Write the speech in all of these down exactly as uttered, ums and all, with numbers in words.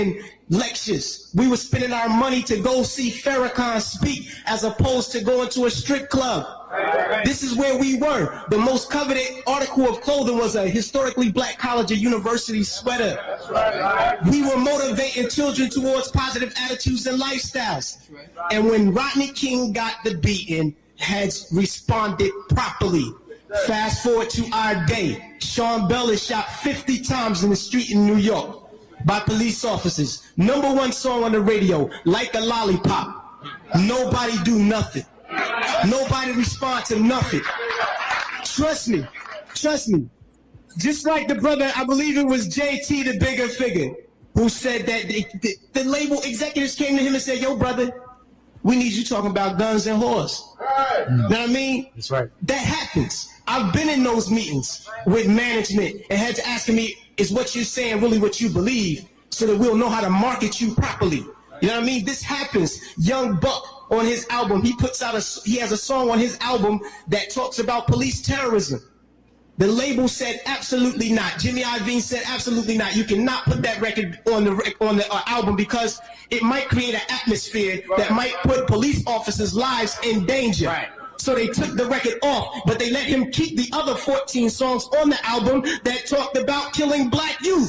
lectures. We were spending our money to go see Farrakhan speak as opposed to going to a strip club. This is where we were. The most coveted article of clothing was a historically black college or university sweater. We were motivating children towards positive attitudes and lifestyles. And when Rodney King got the beating, heads responded properly. Fast forward to our day. Sean Bell is shot fifty times in the street in New York by police officers. Number one song on the radio, Like a Lollipop. Nobody do nothing. Nobody respond to nothing. Trust me. Trust me. Just like the brother, I believe it was J T, the bigger figure, who said that the, the, the label executives came to him and said, yo, brother, we need you talking about guns and whores. Right. You know what I mean? That's right. That happens. I've been in those meetings with management and had to ask me, is what you're saying really what you believe, so that we'll know how to market you properly? You know what I mean? This happens. Young Buck on his album, he puts out a, he has a song on his album that talks about police terrorism. The label said absolutely not. Jimmy Iovine said absolutely not. You cannot put that record on the on the uh, album because it might create an atmosphere right. that might put police officers' lives in danger. Right. So they took the record off, but they let him keep the other fourteen songs on the album that talked about killing black youth.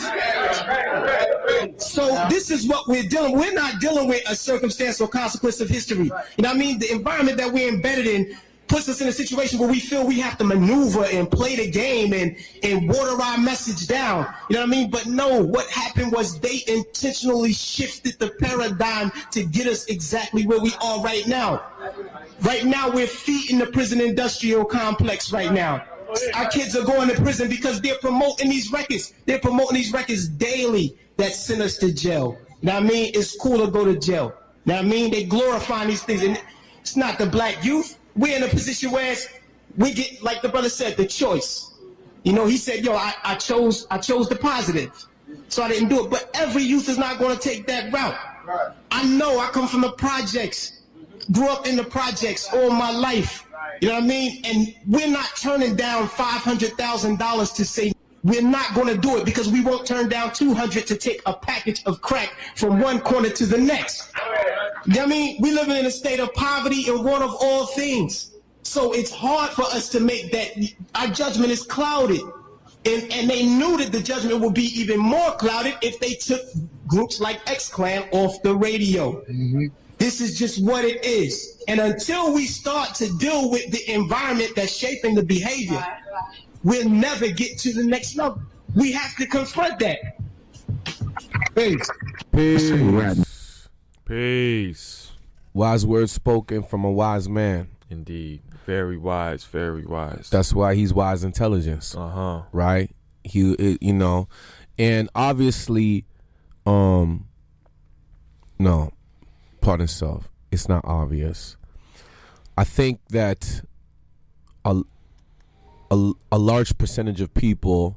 So this is what we're dealing with. We're not dealing with a circumstance or consequence of history. You know what I mean? The environment that we're embedded in puts us in a situation where we feel we have to maneuver and play the game and, and water our message down. You know what I mean? But no, what happened was they intentionally shifted the paradigm to get us exactly where we are right now. Right now, we're feeding the prison industrial complex right now. Our kids are going to prison because they're promoting these records. They're promoting these records daily that send us to jail. You know what I mean? It's cool to go to jail. You know what I mean? They glorify these things. And it's not the black youth. We're in a position where we get, like the brother said, the choice. You know, he said, yo, I, I chose I chose the positive, so I didn't do it. But every youth is not going to take that route. Right. I know. I come from the projects, grew up in the projects all my life. You know what I mean? And we're not turning down five hundred thousand dollars to say we're not going to do it, because we won't turn down two hundred to take a package of crack from one corner to the next. You know what I mean? We live in a state of poverty and want of all things. So it's hard for us to make that. Our judgment is clouded. And, and they knew that the judgment would be even more clouded if they took groups like X-Clan off the radio. Mm-hmm. This is just what it is. And until we start to deal with the environment that's shaping the behavior, we'll never get to the next level. We have to confront that. Peace. Peace. Peace. Wise words spoken from a wise man. Indeed. Very wise, very wise. That's why he's wise intelligence. Uh-huh. Right? He, it, you know, and obviously, um, no, pardon self, it's not obvious. I think that a, a, a large percentage of people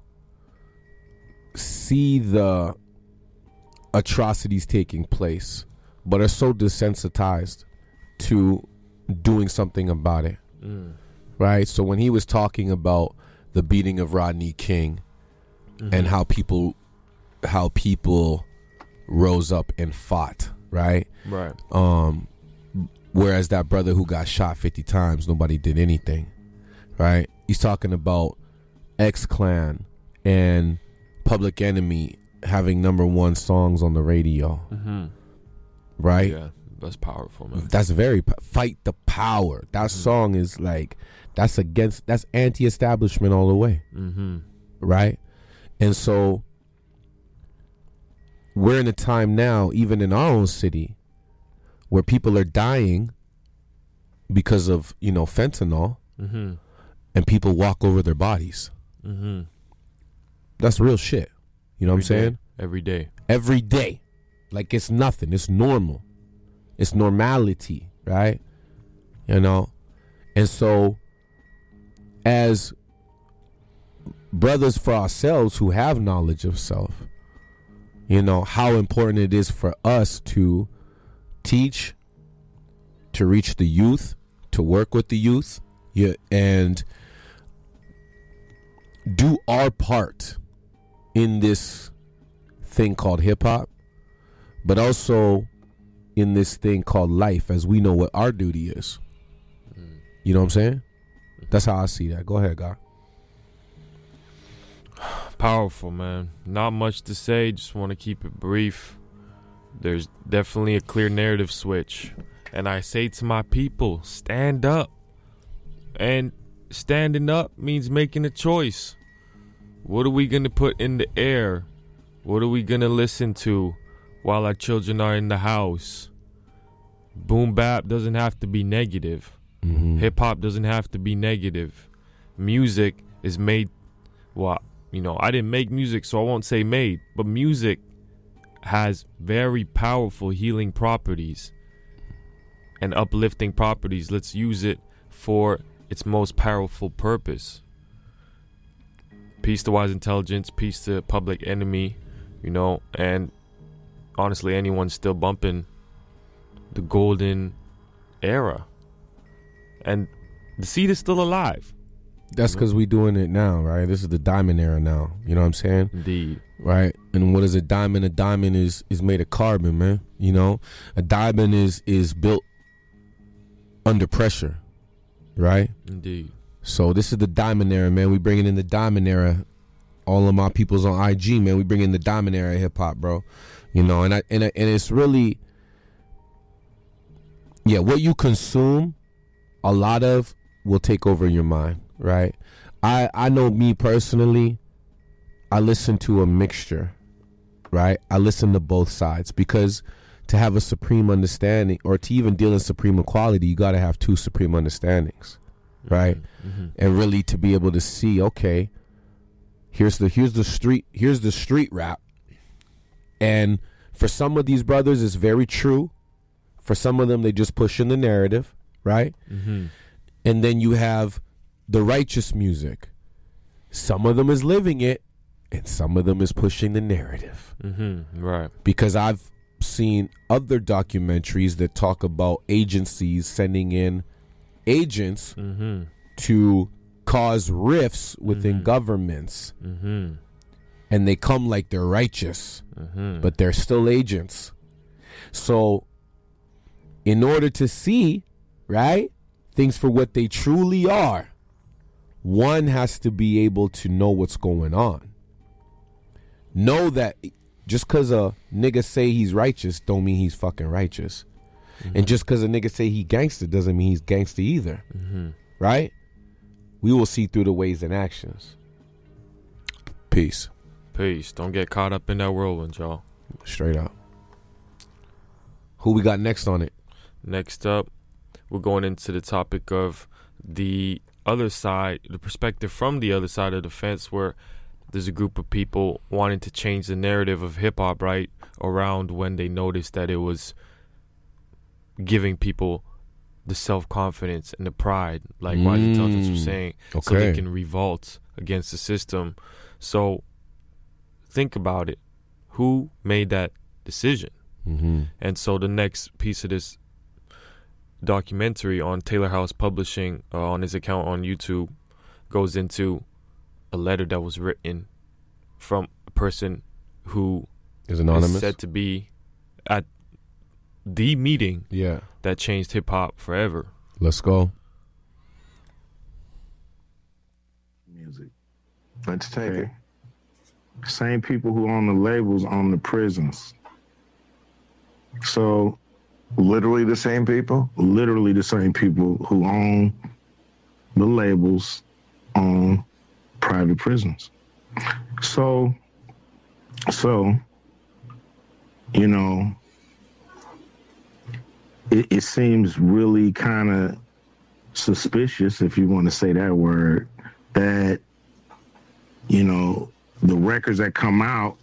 see the atrocities taking place, but are so desensitized to doing something about it. Mm. Right? So when he was talking about the beating of Rodney King, mm-hmm. and how people how people rose up and fought, right? Right. Um whereas that brother who got shot fifty times, nobody did anything. Right? He's talking about X-Clan and Public Enemy having number one songs on the radio. Mm-hmm. Right? Yeah, that's powerful, man. That's very fight the power. That mm-hmm. song is like, that's against, that's anti-establishment all the way. Mm-hmm. Right? And so we're in a time now, even in our own city, where people are dying because of, you know, fentanyl, mm-hmm. and people walk over their bodies. Mm-hmm. That's real shit. You know Every what I'm saying? Day. Every day. Every day. Like it's nothing. It's normal. It's normality, right? You know? And so, as brothers for ourselves who have knowledge of self, you know, how important it is for us to teach, to reach the youth, to work with the youth, yeah, and do our part in this thing called hip hop, but also in this thing called life, as we know what our duty is. Mm. You know what I'm saying? That's how I see that. Go ahead, God. Powerful, man. Not much to say. Just want to keep it brief. There's definitely a clear narrative switch. And I say to my people, stand up. And standing up means making a choice. What are we going to put in the air? What are we going to listen to while our children are in the house? Boom bap doesn't have to be negative. Mm-hmm. Hip hop doesn't have to be negative. Music is made, well, you know, I didn't make music, so I won't say made, but music has very powerful healing properties and uplifting properties. Let's use it for its most powerful purpose. Peace to Wise Intelligence, peace to Public Enemy, you know, and honestly, anyone's still bumping the golden era. And the seed is still alive. That's because we doing it now, right? This is the diamond era now. You know what I'm saying? Indeed. Right? And what is a diamond? A diamond is is made of carbon, man. You know? A diamond is is built under pressure, right? Indeed. So this is the diamond era, man. We bringing in the diamond era. All of my people's on I G, man. We bring in the diamond era hip hop, bro. You know, and I and I, and it's really, yeah, what you consume, a lot of will take over your mind, right? I I know me personally, I listen to a mixture, right? I listen to both sides because to have a supreme understanding or to even deal in supreme equality, you got to have two supreme understandings, right? Mm-hmm. And really to be able to see, okay, here's the here's the street here's the street rap, and for some of these brothers, it's very true. For some of them, they just push in the narrative, right? Mm-hmm. And then you have the righteous music. Some of them is living it, and some of them is pushing the narrative. Mm-hmm. Right. Because I've seen other documentaries that talk about agencies sending in agents mm-hmm. to cause rifts within mm-hmm. governments. Mm-hmm. And they come like they're righteous, mm-hmm. but they're still agents. So in order to see, right, things for what they truly are, one has to be able to know what's going on. Know that just because a nigga say he's righteous don't mean he's fucking righteous. Mm-hmm. And just because a nigga say he gangster doesn't mean he's gangster either. Mm-hmm. Right? We will see through the ways and actions. Peace. Peace. Don't get caught up in that whirlwind, y'all. Straight up. Who we got next on it? Next up, we're going into the topic of the other side, the perspective from the other side of the fence, where there's a group of people wanting to change the narrative of hip-hop, right, around when they noticed that it was giving people the self-confidence and the pride, like mm. Wise Intelligence was saying, okay. so they can revolt against the system. So think about it. Who made that decision? Mm-hmm. And so the next piece of this documentary on Taylor House Publishing uh, on his account on YouTube goes into a letter that was written from a person who is anonymous, is said to be at the meeting yeah. that changed hip-hop forever. Let's go. Music. Let's take it. Same people who own the labels own the prisons. So, Literally the same people? Literally the same people who own the labels own private prisons. So, so, you know, it, it seems really kind of suspicious, if you want to say that word, that, you know, the records that come out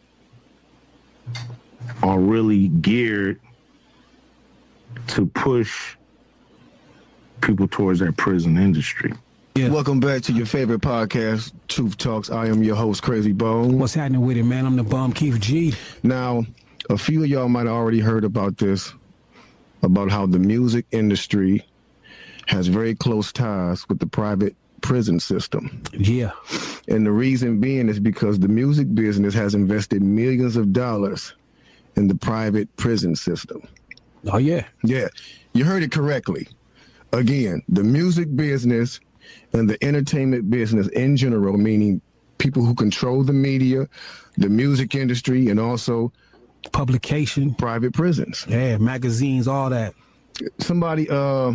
are really geared to push people towards that prison industry. Yeah. Welcome back to your favorite podcast, Truth Talks. I am your host, Crazy Bone. What's happening with it, man? I'm the bum, Keith G. Now, a few of y'all might have already heard about this, about how the music industry has very close ties with the private prison system. Yeah. And the reason being is because the music business has invested millions of dollars in the private prison system. Oh, yeah. Yeah, you heard it correctly. Again, the music business and the entertainment business in general, meaning people who control the media, the music industry, and also publication, private prisons. Yeah, magazines, all that. Somebody, uh,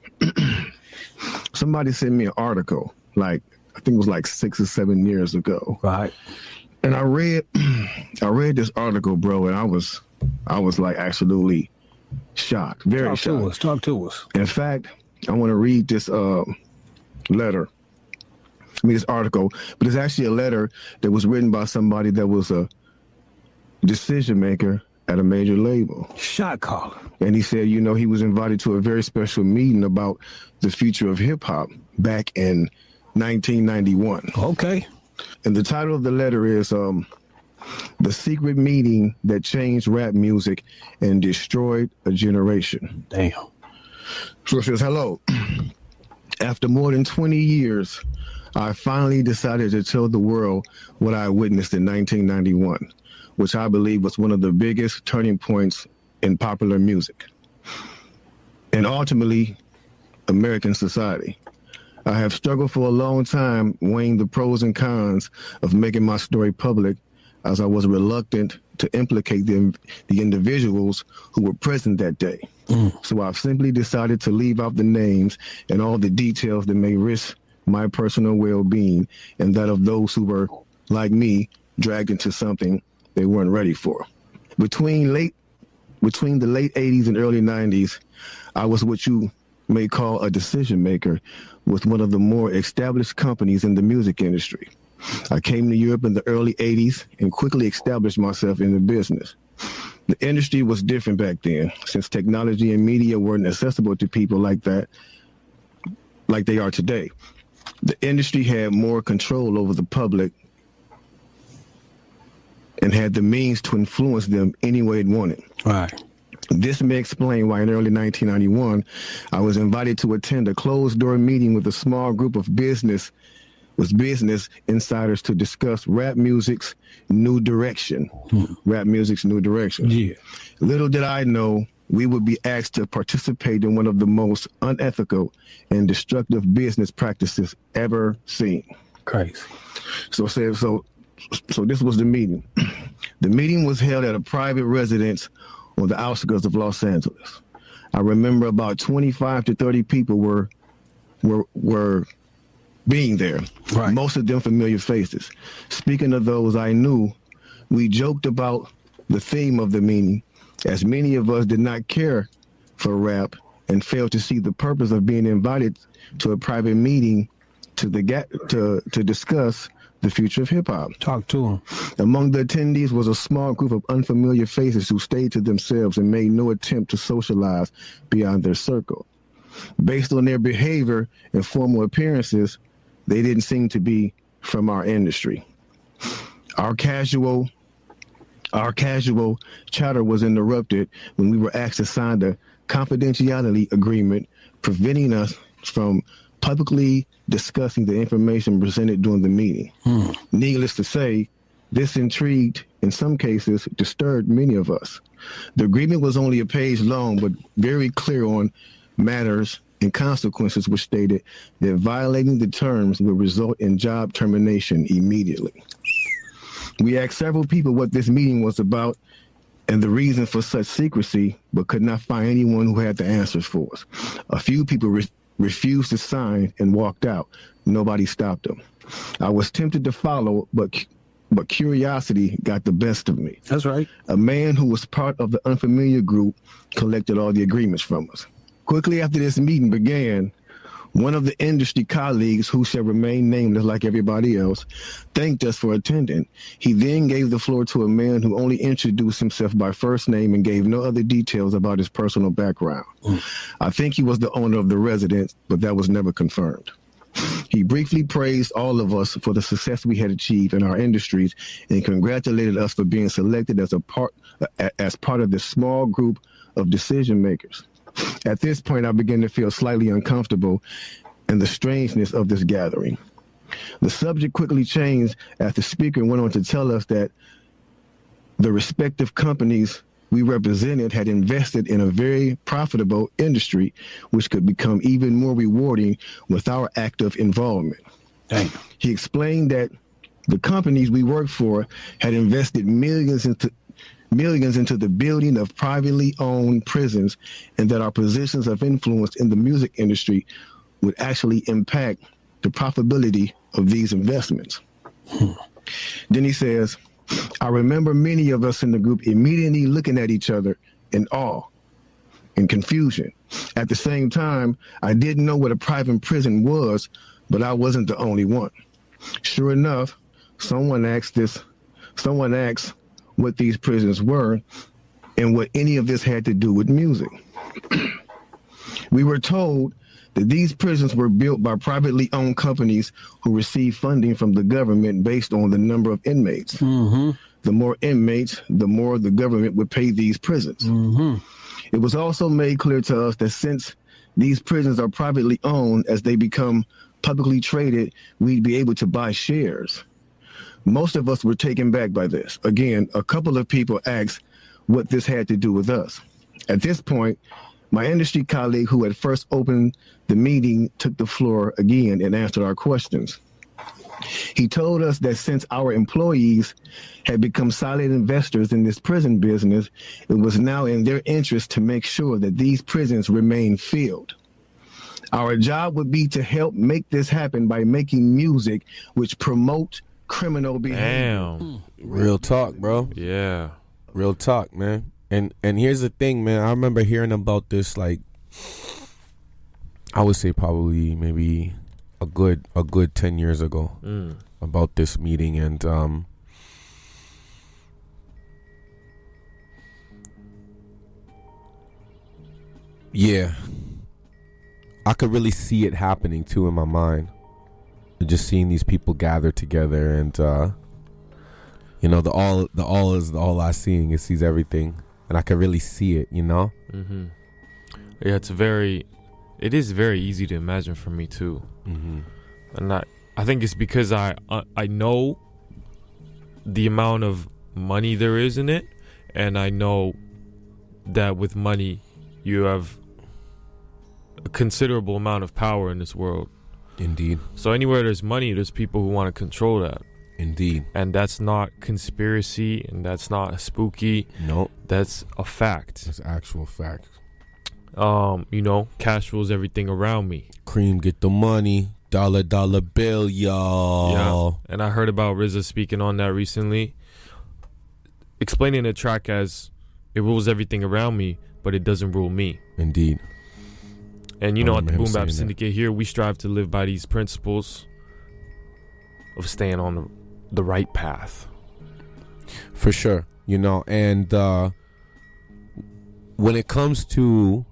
somebody sent me an article, like I think it was like six or seven years ago. Right. And I read, I read this article, bro, and I was, I was like absolutely shocked, very Talk shocked. to us. Talk to us. In fact, I want to read this uh, letter. I mean, this article, but it's actually a letter that was written by somebody that was a decision maker at a major label. Shot caller. And he said, you know, he was invited to a very special meeting about the future of hip hop back in nineteen ninety-one. Okay. And the title of the letter is um, The Secret Meeting That Changed Rap Music and Destroyed a Generation. Damn. So it says, hello. After more than twenty years, I finally decided to tell the world what I witnessed in nineteen ninety-one, which I believe was one of the biggest turning points in popular music and ultimately American society. I have struggled for a long time weighing the pros and cons of making my story public, as I was reluctant to implicate the, the individuals who were present that day. Mm. So I've simply decided to leave out the names and all the details that may risk my personal well-being and that of those who were, like me, dragged into something they weren't ready for. Between late, between the late eighties and early nineties, I was what you may call a decision maker with one of the more established companies in the music industry. I came to Europe in the early eighties and quickly established myself in the business. The industry was different back then, since technology and media weren't accessible to people like that, like they are today. The industry had more control over the public and had the means to influence them any way it wanted. Right. This may explain why in early nineteen ninety-one, I was invited to attend a closed-door meeting with a small group of business with business insiders to discuss rap music's new direction. Hmm. Rap music's new direction. Yeah. Little did I know we would be asked to participate in one of the most unethical and destructive business practices ever seen. Crazy. So, so, so, so this was the meeting. The meeting was held at a private residence on the outskirts of Los Angeles. I remember about twenty-five to thirty people were were were being there. Right. Most of them familiar faces. Speaking of those I knew, we joked about the theme of the meeting, as many of us did not care for rap and failed to see the purpose of being invited to a private meeting to the ga- to to discuss the future of hip-hop. Talk to them. Among the attendees was a small group of unfamiliar faces who stayed to themselves and made no attempt to socialize beyond their circle. Based on their behavior and formal appearances, they didn't seem to be from our industry. Our casual, our casual chatter was interrupted when we were asked to sign a confidentiality agreement, preventing us from publicly discussing the information presented during the meeting. Hmm. Needless to say, this intrigued, in some cases, disturbed many of us. The agreement was only a page long, but very clear on matters and consequences, which stated that violating the terms would result in job termination immediately. We asked several people what this meeting was about and the reason for such secrecy, but could not find anyone who had the answers for us. A few people re- refused to sign and walked out. Nobody stopped them. I was tempted to follow, but but curiosity got the best of me. That's right. A man who was part of the unfamiliar group collected all the agreements from us. Quickly after this meeting began, one of the industry colleagues, who shall remain nameless like everybody else, thanked us for attending. He then gave the floor to a man who only introduced himself by first name and gave no other details about his personal background. Mm. I think he was the owner of the residence, but that was never confirmed. He briefly praised all of us for the success we had achieved in our industries and congratulated us for being selected as a part as part of this small group of decision makers. At this point, I began to feel slightly uncomfortable in the strangeness of this gathering. The subject quickly changed as the speaker went on to tell us that the respective companies we represented had invested in a very profitable industry, which could become even more rewarding with our active involvement. Dang. He explained that the companies we worked for had invested millions into millions into the building of privately owned prisons, and that our positions of influence in the music industry would actually impact the profitability of these investments. Hmm. Then he says, I remember many of us in the group immediately looking at each other in awe and confusion. At the same time, I didn't know what a private prison was, but I wasn't the only one. Sure enough, someone asked this, someone asked what these prisons were and what any of this had to do with music. We were told that these prisons were built by privately owned companies who received funding from the government based on the number of inmates. Mm-hmm. The more inmates, the more the government would pay these prisons. Mm-hmm. It was also made clear to us that since these prisons are privately owned, as they become publicly traded, we'd be able to buy shares. Most of us were taken back by this. Again, a couple of people asked what this had to do with us. At this point, my industry colleague who had first opened the meeting took the floor again and answered our questions. He told us that since our employees had become solid investors in this prison business, it was now in their interest to make sure that these prisons remain filled. Our job would be to help make this happen by making music which promote criminal behavior. Damn. Real talk, bro. Yeah. Real talk, man. And and here's the thing, man. I remember hearing about this, like, I would say probably maybe a good a good ten years ago mm. about this meeting, and um, yeah, I could really see it happening too in my mind. Just seeing these people gather together, and uh, you know, the all the all is the all I seeing. It sees everything, and I can really see it. You know. Mm-hmm. Yeah, it's very. It is very easy to imagine for me too, mm-hmm. and I I think it's because I uh, I know the amount of money there is in it, and I know that with money you have a considerable amount of power in this world. Indeed. So anywhere there's money, there's people who want to control that. Indeed. And that's not conspiracy, and that's not spooky. No. That's a fact. That's actual fact. Um, you know, cash rules everything around me. Cream, get the money. Dollar, dollar bill, y'all. Yeah. And I heard about R Z A speaking on that recently, explaining the track as it rules everything around me, but it doesn't rule me. Indeed. And you know, at the Boom Bap Syndicate here, we strive to live by these principles of staying on the, the right path. For sure. You know, and uh, when it comes to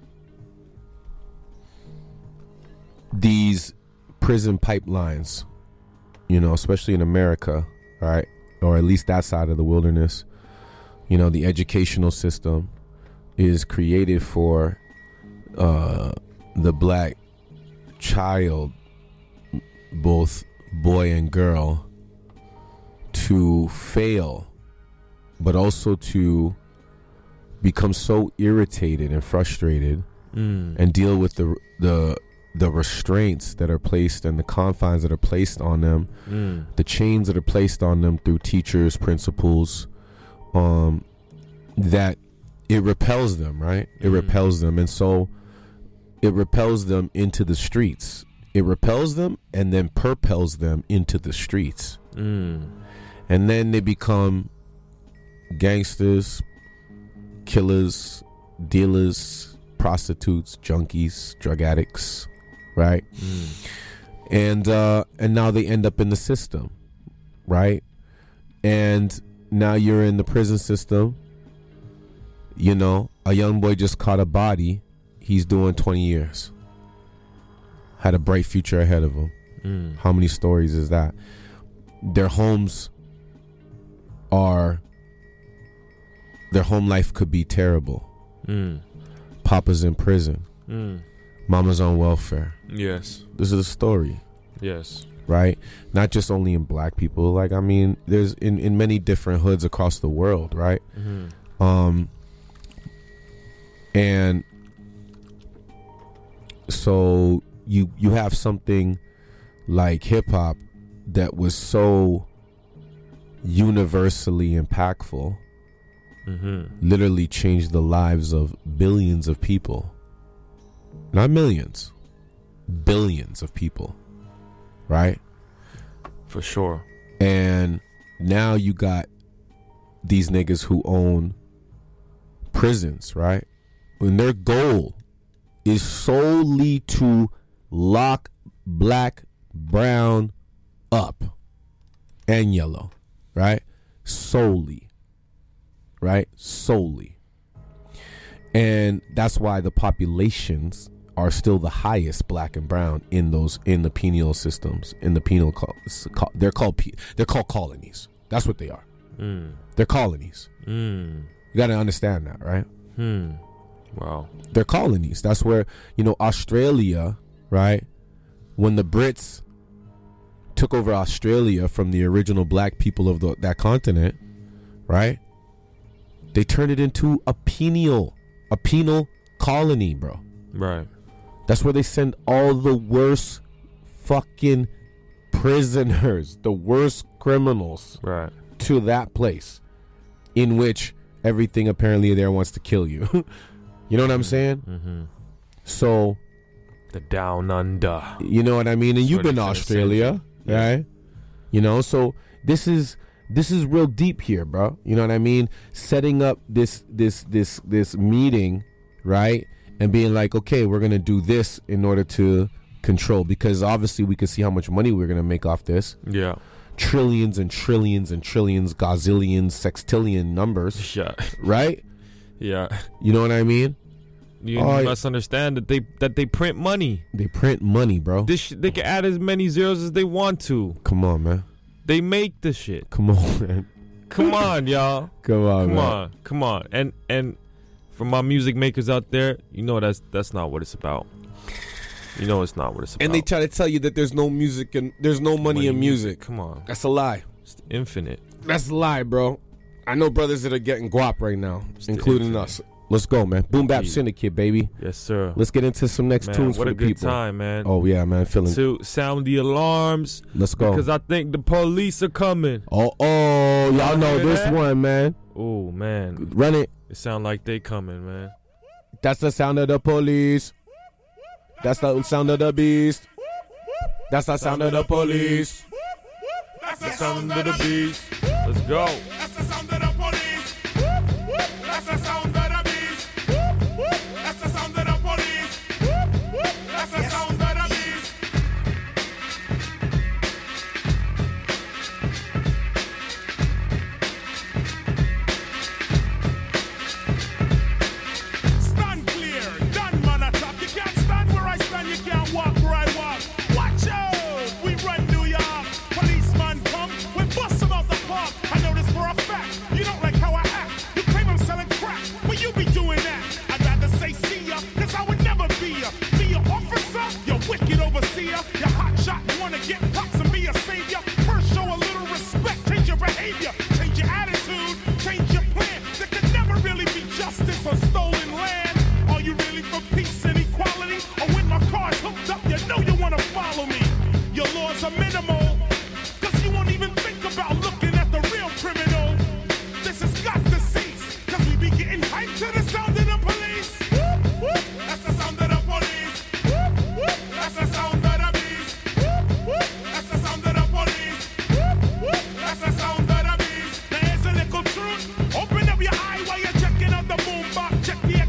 these prison pipelines, you know, especially in America, right, or at least that side of the wilderness, you know, the educational system is created for uh, the black child, both boy and girl, to fail, but also to become so irritated and frustrated mm. and deal with the the the restraints that are placed and the confines that are placed on them, mm. the chains that are placed on them through teachers, principals, um, that it repels them, right? It mm. repels them. And so it repels them into the streets. It repels them and then propels them into the streets. Mm. And then they become gangsters, killers, dealers, prostitutes, junkies, drug addicts, right? Mm. And uh, and now they end up in the system, right? And now you're in the prison system. You know, a young boy just caught a body. He's doing twenty years. Had a bright future ahead of him. Mm. How many stories is that? Their homes are, their home life could be terrible. Mm. Papa's in prison. Mm. Mama's on welfare. Yes. This is a story. Yes. Right? Not just only in black people. Like, I mean, there's in, in many different hoods across the world, right? Mm-hmm. Um, and so you you have something like hip hop that was so universally impactful, Mm-hmm. literally changed the lives of billions of people, not millions, billions of people, right? For sure. And now you got these niggas who own prisons, right? And their goal is solely to lock black, brown up and yellow, right? Solely, right? Solely. And that's why the populations are still the highest, black and brown, in those in the penal systems, in the penal col- they're called they're called colonies. That's what they are. Mm. They're colonies. Mm. You got to understand that, right? Hmm. Wow. They're colonies. That's where, you know, Australia, right? When the Brits took over Australia from the original black people of the, that continent, right? They turned it into a penal, a penal colony, bro. Right. That's where they send all the worst fucking prisoners, the worst criminals, Right. to that place, in which everything apparently there wants to kill you. You know what I'm saying? Mm-hmm. So, The down under. you know what I mean? And That's you've where been to they finna Australia, send you. Yeah. right? You know, so this is this is real deep here, bro. You know what I mean? Setting up this this this this meeting, right? And being like, okay, we're gonna do this in order to control, because obviously we can see how much money we're gonna make off this. Yeah. Trillions and trillions and trillions, gazillions, sextillion numbers, Yeah. right? Yeah. You know what I mean? You, Oh, you yeah. must understand that they that they print money. They print money, bro. This sh- they can add as many zeros as they want to. Come on, man. They make the shit. Come on, man. Come on, y'all. Come on, Come man. on. Come on. And and for my music makers out there, you know that's that's not what it's about. You know it's not what it's about. And they try to tell you that there's no music and there's no money, in music. Come on. That's a lie. It's infinite. That's a lie, bro. I know brothers that are getting guap right now, It's including infinite. us. Let's go, man. Boom Bap Yeah. Syndicate, baby. Yes, sir. Let's get into some next Man, tunes what for a the good people. time, man. Oh yeah, man. Feeling. To sound the alarms. Let's go. Because I think the police are coming. Oh, oh, y'all Y'all know hear this that? one, man. Oh, man. Run it. It sound like they coming, man. That's the sound of the police. That's the sound of the beast. That's the sound of the police. That's the sound of the beast. Let's go. That's the sound of the police. That's the sound of the beast. That's the sound of the police. That's the sound of the beast. Stand clear, done man attack. You can't stand where I stand, you can't walk where I walk. Watch out, we run New York. Policeman come, we bust them out the park. I know this for a fact. You don't like how I act. You claim I'm selling crack. Well, you be doing that. I'd rather say see ya, cause I would never be ya. Be an officer, you wicked overseer. You hot shot, wanna get props and be a savior. First show a little respect, change your behavior, change your attitude, change your plan. There could never really be justice on stolen land. Are you really for peace and equality? Or when my car's hooked up, you know you wanna follow me. Your laws are minimal, cause you won't even think about looking at the real criminal. This has got to cease, cause we be getting hyped to the sound of the police. That's the sound of the police. That's the sound of the beast. That's the sound of the police. That's the sound of the beast. There's a little truth. Open up your eye while you're checking out the boombox. Check the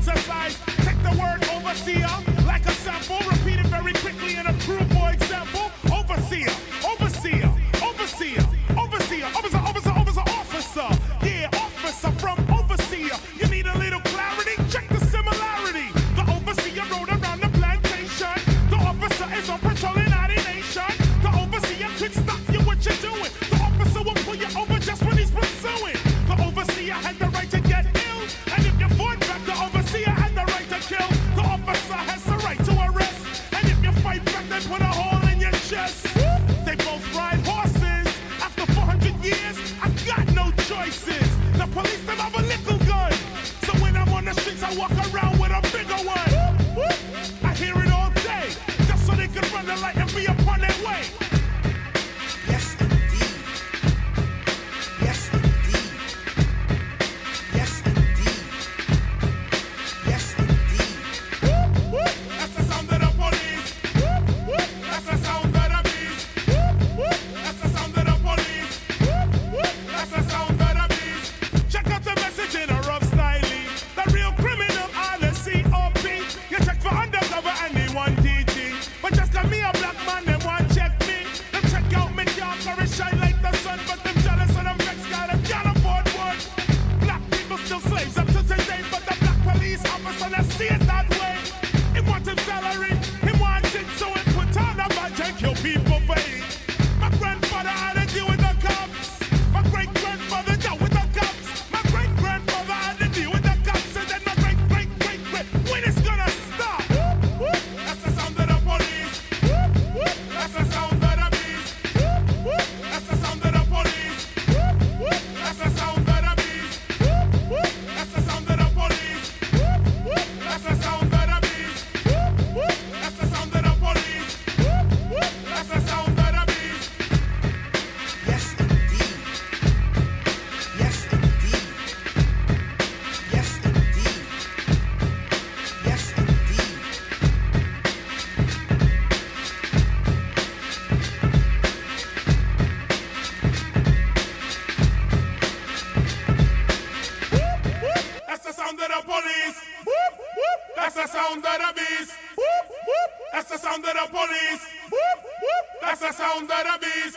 I walk around with a bigger one. I hear it all day, just so they can run the light and be upon their way. Yes, indeed. Yes, indeed. Yes, indeed. Yes, indeed. That's the sound of the police. That's the sound of the beast. That's the sound of the police. That's the sound of the beast. Check out the message in a rough style. The real criminal are the C O P. You check for undercover and they want D T. But just cause me a black man, they want check me. Them check out me dark or it shine like the sun. But them jealous and them vexed, got them can't afford one. Black people still slaves up to today. But the black police officer, they see it that way. He want him salary, he want it, so he put on a badge and kill people for it. My grandfather had to deal with the cops. My great grandfather dealt with the cops. My great grandfather had to deal with the cops. And then my great great great great when it's gonna stop? That's the sound of the police. That's the sound of the beast. That's the sound of the police. That's the sound of the beast. That's the sound of the police. That's the sound of the beast. That's the sound of the police. That's the sound of the beast. Yes, indeed. Yes, indeed. Yes, indeed. Yes, indeed. That's the sound of the police. That's the sound of the beast. That's the sound of the police. That's the sound of the beast.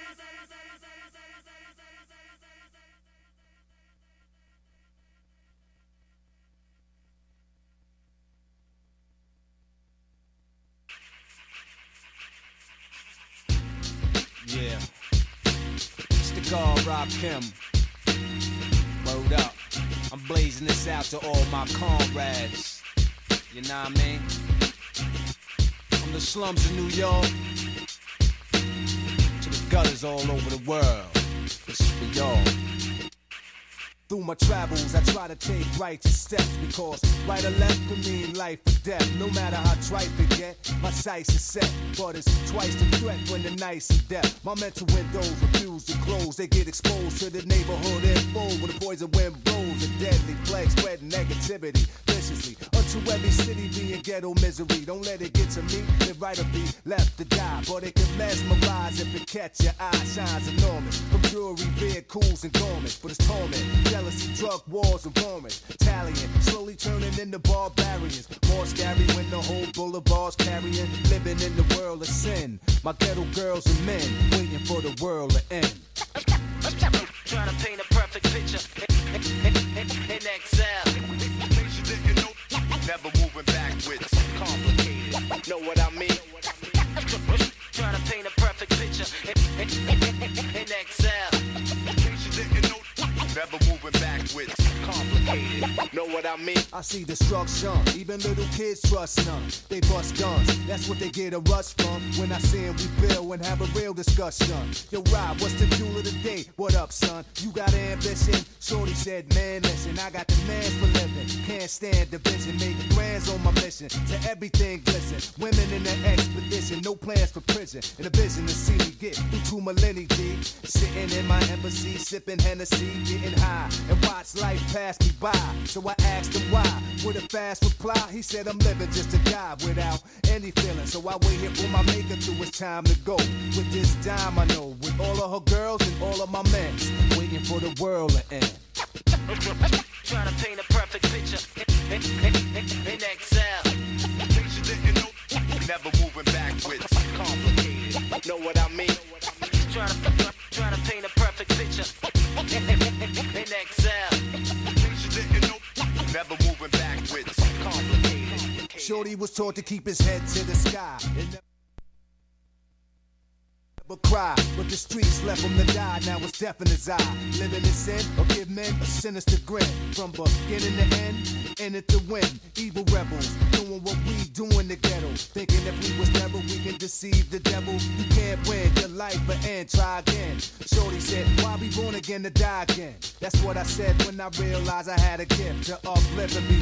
Yeah. It's the guard Rob Kim. Word up. I'm blazing this out to all my comrades. You know what I mean? From the slums of New York to the gutters all over the world. This is for y'all. Through my travels, I try to take righteous steps, because right or left could mean life or death. No matter how trite it get, my sights are set. But it's twice the threat when the night's in depth. My mental windows refuse to close. They get exposed to the neighborhood info when the poison wind blows. A deadly plague spreading negativity viciously unto every city being ghetto misery. Don't let it get to me. It right or be left to die, but it can mesmerize if it catch your eye. Shines enormous from jewelry, vehicles, and garments, but it's torment. Jealousy, drug wars, and warrants. Tallying, slowly turning into barbarians. More scary when the whole boulevard's carrying. Living in the world of sin. My ghetto girls and men waiting for the world to end. Trying to paint a perfect picture in Excel. Never moving backwards. Complicated. Know what I mean? Trying to paint a perfect picture in Excel. Never moving backwards. Complicated. Know what I mean? I see destruction. Even little kids trust none. They bust guns. That's what they get a rush from. When I see them, we build and have a real discussion. Yo, Rob, what's the jewel of the day? What up, son? You got ambition? Shorty said, man, listen, I got the man's for living. Can't stand division. Make grands on my mission. To everything glisten. Women in the expedition. No plans for prison. And a vision to see me get through two millennia D. Sitting in my embassy, sipping Hennessy, getting high, and watch life pass me by. So I asked him why. With a fast reply, he said I'm living just to die without any feeling. So I wait here for my maker till it's time to go. With this dime I know, with all of her girls and all of my men, waiting for the world to end. Trying to paint a perfect picture in Excel. Never moving backwards. Complicated. Know what I mean? Trying to, trying to paint a perfect picture in Excel. Never moving backwards. Complicated. Shorty was taught to keep his head to the sky. And never cry, but the streets left him to die. Now it's death in his eye. Living in sin or give men a sinister grin. From beginning to end, in it to win. Evil rebels doing what we do in the ghetto. Thinking if we was never, we can deceive the devil. You can't win, your life will end, try again. Shorty said, why be born again to die again? That's what I said when I realized I had a gift to uplift and be